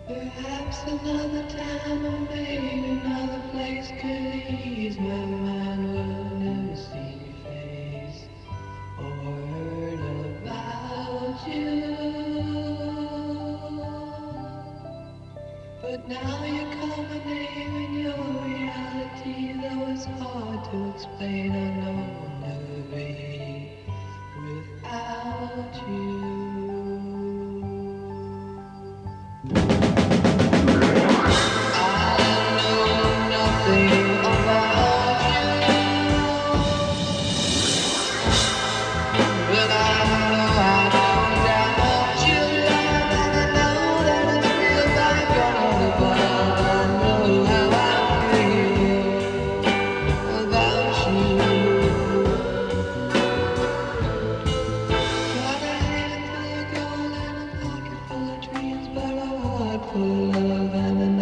Perhaps another time or maybe another place could ease my mind. Will never see your face or heard about you. But now you call my name in your reality, though it's hard to explain. I know I'll never be without you. Nothing about you, but I know I don't doubt you. And I know that it's real back on the bar. I know how I feel about you. Got a hand full of gold and a pocket full of dreams, but a heart full of love and